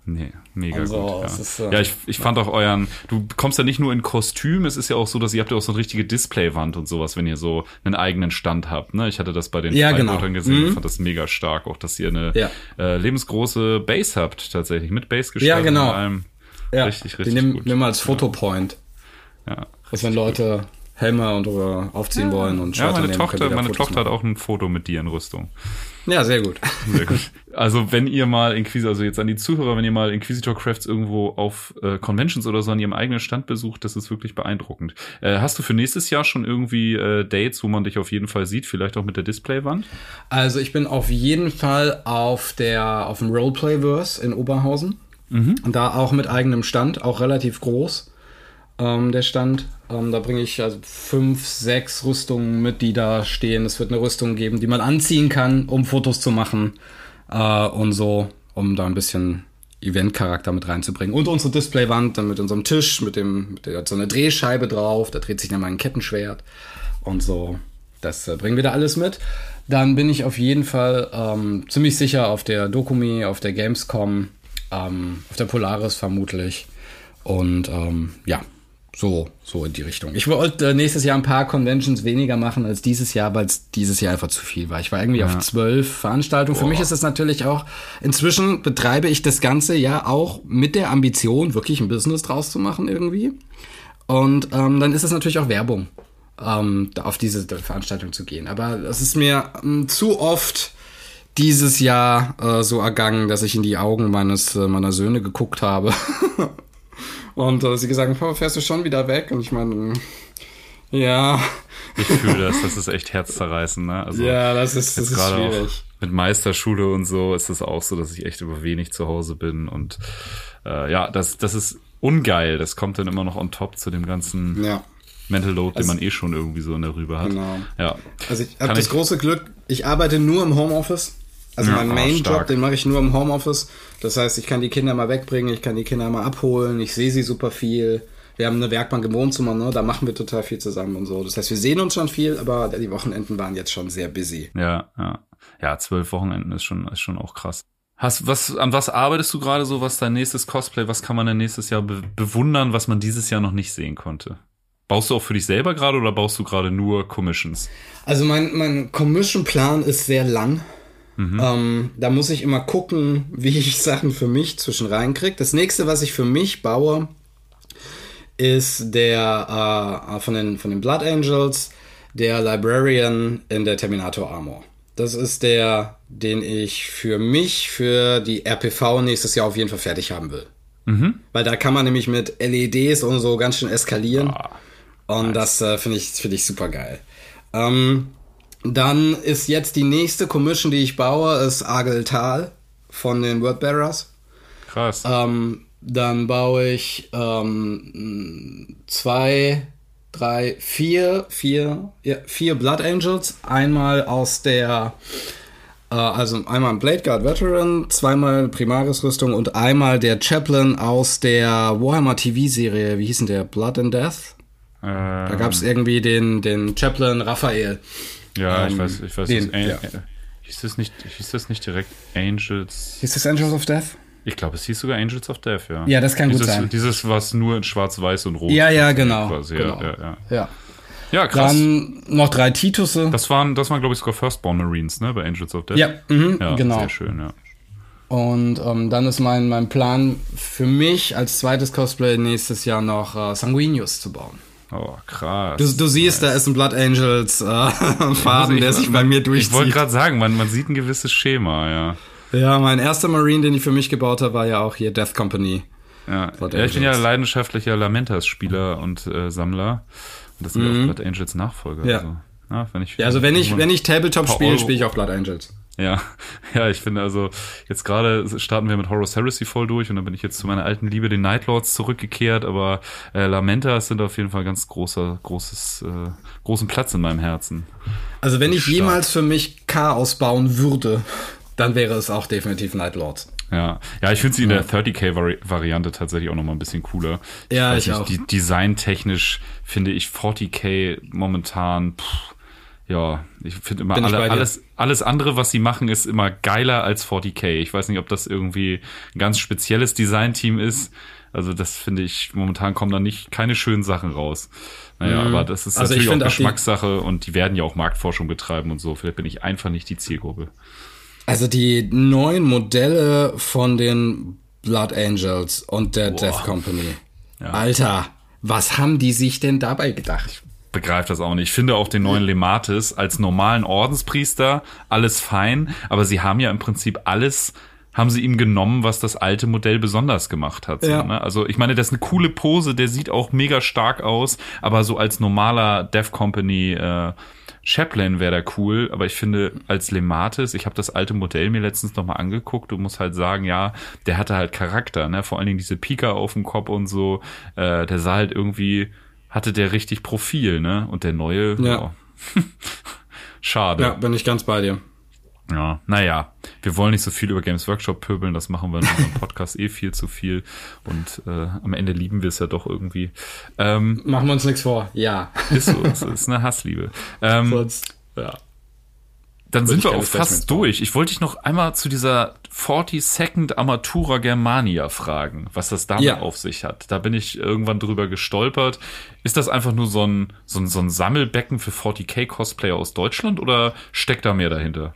Nee, mega also, gut. Ja, ist, äh, ja ich, ich fand auch euren, du kommst ja nicht nur in Kostüm, es ist ja auch so, dass ihr habt ja auch so eine richtige Displaywand und sowas, wenn ihr so einen eigenen Stand habt. Ne? Ich hatte das bei den ja, Freibeutern genau. gesehen, mhm. ich fand das mega stark, auch dass ihr eine ja. äh, lebensgroße Base habt, tatsächlich, mit Base gestaltet. Ja, genau. Und allem. Ja. Richtig, richtig Die nehmen, gut. nehmen wir als Fotopoint. Ja. Dass wenn Leute gut. Helme und oder aufziehen ja. wollen und Schwerter ja, meine nehmen, Tochter, meine Fotos Tochter machen. hat auch ein Foto mit dir in Rüstung. Ja, sehr gut. Sehr gut. Also wenn ihr mal Inquisitor, also jetzt an die Zuhörer, wenn ihr mal Inquisitor Crafts irgendwo auf äh, Conventions oder so an ihrem eigenen Stand besucht, das ist wirklich beeindruckend. Äh, hast du für nächstes Jahr schon irgendwie äh, Dates, wo man dich auf jeden Fall sieht, vielleicht auch mit der Displaywand? Also ich bin auf jeden Fall auf der auf dem Roleplayverse in Oberhausen. Mhm. Und da auch mit eigenem Stand, auch relativ groß. Ähm, der Stand. Ähm, da bringe ich also fünf, sechs Rüstungen mit, die da stehen. Es wird eine Rüstung geben, die man anziehen kann, um Fotos zu machen äh, und so, um da ein bisschen Event-Charakter mit reinzubringen. Und unsere Displaywand dann mit unserem Tisch, mit dem mit der, so eine Drehscheibe drauf, da dreht sich dann mal ein Kettenschwert und so. Das äh, bringen wir da alles mit. Dann bin ich auf jeden Fall ähm, ziemlich sicher auf der Dokumi, auf der Gamescom, ähm, auf der Polaris vermutlich. Und ähm, ja, so, so in die Richtung. Ich wollte äh, nächstes Jahr ein paar Conventions weniger machen als dieses Jahr, weil es dieses Jahr einfach zu viel war. Ich war irgendwie ja. auf zwölf Veranstaltungen. Boah. Für mich ist es natürlich auch, inzwischen betreibe ich das Ganze ja auch mit der Ambition, wirklich ein Business draus zu machen irgendwie. Und ähm, dann ist es natürlich auch Werbung, ähm, auf diese Veranstaltung zu gehen. Aber es ist mir ähm, zu oft dieses Jahr äh, so ergangen, dass ich in die Augen meines äh, meiner Söhne geguckt habe. Und äh, sie gesagt haben, Papa, fährst du schon wieder weg? Und ich meine, ja. Ich fühle das, das ist echt herzzerreißend, ne? Also ja, das ist, das ist schwierig. Mit Meisterschule und so ist es auch so, dass ich echt über wenig zu Hause bin. Und äh, ja, das, das ist ungeil. Das kommt dann immer noch on top zu dem ganzen ja. Mental Load, also, den man eh schon irgendwie so in der Rübe hat. Genau. Ja. Also ich habe das ich, große Glück, ich arbeite nur im Homeoffice. Also ja, mein Main-Job, den mache ich nur im Homeoffice. Das heißt, ich kann die Kinder mal wegbringen, ich kann die Kinder mal abholen, ich sehe sie super viel. Wir haben eine Werkbank im Wohnzimmer, ne? Da machen wir total viel zusammen und so. Das heißt, wir sehen uns schon viel, aber die Wochenenden waren jetzt schon sehr busy. Ja, ja. Ja, zwölf Wochenenden ist schon, ist schon auch krass. Hast, was, an was arbeitest du gerade so, was dein nächstes Cosplay, was kann man denn nächstes Jahr be- bewundern, was man dieses Jahr noch nicht sehen konnte? Baust du auch für dich selber gerade oder baust du gerade nur Commissions? Also mein, mein Commission-Plan ist sehr lang. Mhm. Ähm, da muss ich immer gucken, wie ich Sachen für mich zwischen reinkriege. Das nächste, was ich für mich baue, ist der äh, von den von den Blood Angels, der Librarian in der Terminator Armor. Das ist der, den ich für mich für die R P V nächstes Jahr auf jeden Fall fertig haben will. Mhm. Weil da kann man nämlich mit L E Ds und so ganz schön eskalieren. Oh, und nice. Das äh, finde ich, finde ich super geil. Ähm, Dann ist jetzt die nächste Commission, die ich baue, ist Argel Tal von den Wordbearers. Krass. Ähm, dann baue ich ähm, zwei, drei, vier, vier, ja, vier Blood Angels. Einmal aus der, äh, also einmal ein Blade Guard Veteran, zweimal Primaris-Rüstung und einmal der Chaplain aus der Warhammer T V-Serie. Wie hieß denn der? Blood and Death? Ähm. Da gab es irgendwie den, den Chaplain Raphael. Ja, ähm, ich weiß, ich weiß. Den, das, ja. äh, hieß, das nicht, hieß das nicht direkt Angels? Hieß das Angels of Death? Ich glaube, es hieß sogar Angels of Death, ja. Ja, das kann dieses, gut sein. Dieses, was nur in Schwarz-Weiß und Rot. Ja, ja, genau. Quasi. genau. Ja, ja, ja. ja. Ja, krass. Dann noch drei Titusse. Das waren, das waren, glaube ich, sogar Firstborn Marines, ne, bei Angels of Death. Ja, mhm, ja genau. Sehr schön, ja. Und ähm, dann ist mein, mein Plan für mich als zweites Cosplay nächstes Jahr noch äh, Sanguinius zu bauen. Oh, krass. Du, du siehst, nice. Da ist ein Blood Angels äh, Faden, der sich bei mir durchzieht. Ich wollte gerade sagen, man, man sieht ein gewisses Schema, ja. Ja, mein erster Marine, den ich für mich gebaut habe, war ja auch hier Death Company. Ja, ja ich bin ja leidenschaftlicher Lamentas-Spieler und äh, Sammler. Und das sind mhm. auch Blood Angels Nachfolger. Ja. Also, ja, wenn ich, ja, also wenn ich, wenn ich Tabletop spiele, spiele ich auch Blood Angels. Ja, ja, ich finde also, jetzt gerade starten wir mit Horus Heresy voll durch und dann bin ich jetzt zu meiner alten Liebe, den Nightlords, zurückgekehrt, aber äh, Lamentas sind auf jeden Fall ganz großer, großes, äh, großen Platz in meinem Herzen. Also wenn ich Stark. jemals für mich Chaos bauen würde, dann wäre es auch definitiv Nightlords. Ja, ja, ich finde sie in der thirty K-Variante tatsächlich auch nochmal ein bisschen cooler. Ja, ich, ich nicht, auch. Die, designtechnisch finde ich forty K momentan, pff, ja, ich finde immer alle, alles, alles andere, was sie machen, ist immer geiler als forty K. Ich weiß nicht, ob das irgendwie ein ganz spezielles Designteam ist. Also das finde ich, momentan kommen da nicht keine schönen Sachen raus. Naja, mhm. aber das ist also natürlich auch Geschmackssache auch und die werden ja auch Marktforschung betreiben und so. Vielleicht bin ich einfach nicht die Zielgruppe. Also die neuen Modelle von den Blood Angels und der Boah. Death Company. Ja. Alter, was haben die sich denn dabei gedacht? Begreift das auch nicht. Ich finde auch den neuen Lematis als normalen Ordenspriester alles fein, aber sie haben ja im Prinzip alles, haben sie ihm genommen, was das alte Modell besonders gemacht hat. Ja. So, ne? Also ich meine, das ist eine coole Pose, der sieht auch mega stark aus, aber so als normaler Death Company äh, Chaplain wäre der cool, aber ich finde als Lematis, ich habe das alte Modell mir letztens nochmal angeguckt und muss halt sagen, ja, der hatte halt Charakter, ne? Vor allen Dingen diese Pika auf dem Kopf und so, äh, der sah halt irgendwie, hatte der richtig Profil, ne? Und der neue, ja. Oh. Schade. Ja, bin ich ganz bei dir. Ja, naja, wir wollen nicht so viel über Games Workshop pöbeln, das machen wir in unserem Podcast eh viel zu viel und äh, am Ende lieben wir es ja doch irgendwie. Ähm, machen wir uns nichts vor, ja. Ist so, es ist eine Hassliebe. Ähm, Sonst, ja. Dann Würde sind wir auch fast durch. Ich wollte dich noch einmal zu dieser forty-second Armatura Germania fragen, was das damit ja. auf sich hat. Da bin ich irgendwann drüber gestolpert. Ist das einfach nur so ein, so ein, so ein Sammelbecken für forty K Cosplayer aus Deutschland oder steckt da mehr dahinter?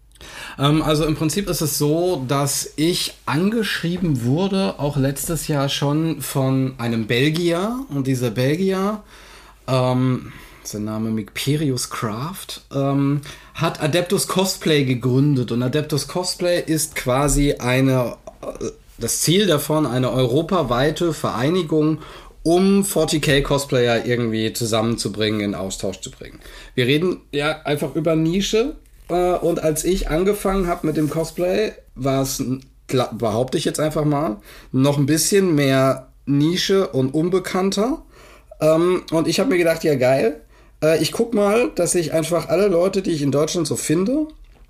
Also im Prinzip ist es so, dass ich angeschrieben wurde, auch letztes Jahr schon von einem Belgier. Und dieser Belgier, ähm, sein Name Micperius Craft, ähm, hat Adeptus Cosplay gegründet. Und Adeptus Cosplay ist quasi eine, das Ziel davon, eine europaweite Vereinigung, um forty K Cosplayer irgendwie zusammenzubringen, in Austausch zu bringen. Wir reden ja einfach über Nische. Und als ich angefangen habe mit dem Cosplay, war es, behaupte ich jetzt einfach mal, noch ein bisschen mehr Nische und unbekannter. Und ich habe mir gedacht, ja geil, ich guck mal, dass ich einfach alle Leute, die ich in Deutschland so finde,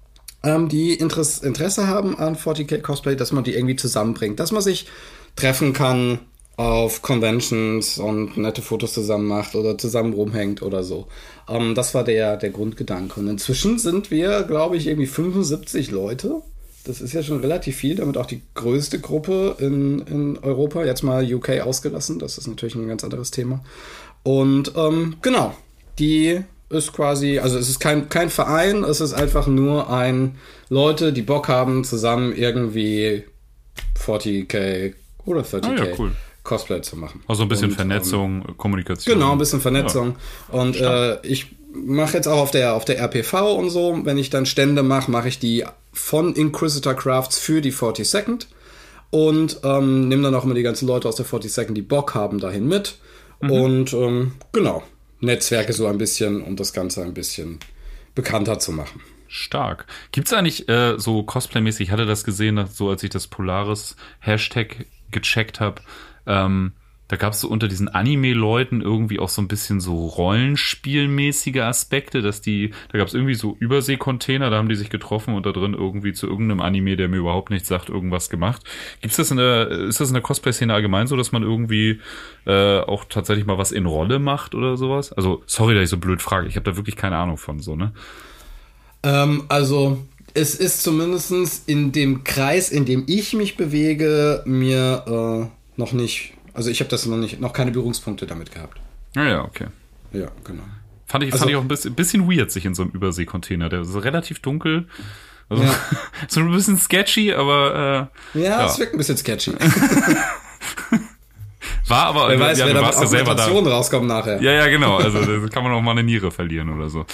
die Interesse haben an forty K Cosplay, dass man die irgendwie zusammenbringt. Dass man sich treffen kann auf Conventions und nette Fotos zusammen macht oder zusammen rumhängt oder so. Ähm, das war der, der Grundgedanke. Und inzwischen sind wir, glaube ich, irgendwie fünfundsiebzig Leute. Das ist ja schon relativ viel, damit auch die größte Gruppe in, in Europa. Jetzt mal U K ausgelassen, das ist natürlich ein ganz anderes Thema. Und ähm, genau, die ist quasi, also es ist kein, kein Verein, es ist einfach nur ein Leute, die Bock haben, zusammen irgendwie forty K oder thirty K. Ah, ja, cool. Cosplay zu machen. Also ein bisschen und, Vernetzung, ähm, Kommunikation. Genau, ein bisschen Vernetzung. Ja. Und äh, ich mache jetzt auch auf der auf der R P V und so, wenn ich dann Stände mache, mache ich die von Inquisitor Crafts für die forty-second und ähm, nehme dann auch immer die ganzen Leute aus der forty-second, die Bock haben, dahin mit. Mhm. Und ähm, genau, Netzwerke so ein bisschen, um das Ganze ein bisschen bekannter zu machen. Stark. Gibt's eigentlich äh, so Cosplay-mäßig, ich hatte das gesehen, so als ich das Polaris-Hashtag gecheckt habe, Ähm, da gab es so unter diesen Anime-Leuten irgendwie auch so ein bisschen so Rollenspielmäßige Aspekte, dass die, da gab es irgendwie so Überseekontainer, da haben die sich getroffen und da drin irgendwie zu irgendeinem Anime, der mir überhaupt nichts sagt, irgendwas gemacht. Gibt's das in der, ist das in der Cosplay-Szene allgemein so, dass man irgendwie äh, auch tatsächlich mal was in Rolle macht oder sowas? Also, sorry, dass ich so blöd frage, ich habe da wirklich keine Ahnung von, so, ne? Ähm, also, es ist zumindest in dem Kreis, in dem ich mich bewege, mir äh noch nicht, also ich habe das noch nicht, noch keine Berührungspunkte damit gehabt. Ah ja, okay. Ja, genau. Fand ich, also, fand ich auch ein bisschen, bisschen weird, sich in so einem Überseekontainer, der ist relativ dunkel, also ja. So ein bisschen sketchy, aber äh, ja, es ja. wirkt ein bisschen sketchy. War aber, wer weiß, ja, wer du warst ja selber da. Rauskommt nachher. Ja, ja, genau, also da kann man auch mal eine Niere verlieren oder so.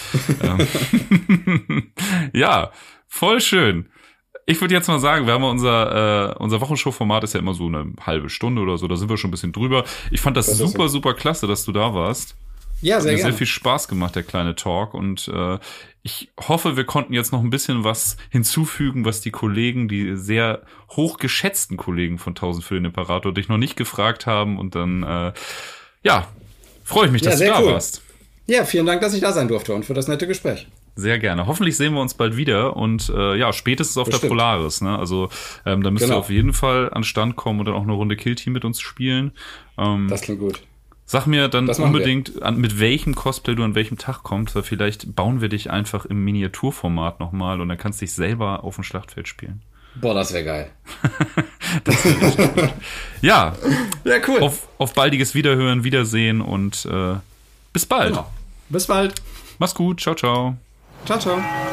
Ja, voll schön. Ich würde jetzt mal sagen, wir haben unser äh, unser Wochenshow-Format ist ja immer so eine halbe Stunde oder so, da sind wir schon ein bisschen drüber. Ich fand das, das super, super klasse, dass du da warst. Ja, sehr Hat mir gerne. sehr viel Spaß gemacht, der kleine Talk. Und äh, ich hoffe, wir konnten jetzt noch ein bisschen was hinzufügen, was die Kollegen, die sehr hoch geschätzten Kollegen von tausend für den Imperator dich noch nicht gefragt haben. Und dann, äh, ja, freue ich mich, ja, dass du da cool. warst. Ja, vielen Dank, dass ich da sein durfte und für das nette Gespräch. Sehr gerne. Hoffentlich sehen wir uns bald wieder und äh, ja, spätestens auf Bestimmt. der Polaris. Ne? Also ähm, da müsst genau. ihr auf jeden Fall an Stand kommen und dann auch eine Runde Kill Team mit uns spielen. Ähm, das klingt gut. Sag mir dann unbedingt, an, mit welchem Cosplay du an welchem Tag kommst, weil vielleicht bauen wir dich einfach im Miniaturformat nochmal und dann kannst du dich selber auf dem Schlachtfeld spielen. Boah, das wäre geil. Das wär richtig gut. Ja, ja, cool. Auf, auf baldiges Wiederhören, Wiedersehen und äh, bis bald. Genau. Bis bald. Mach's gut. Ciao, ciao. Ciao, ciao.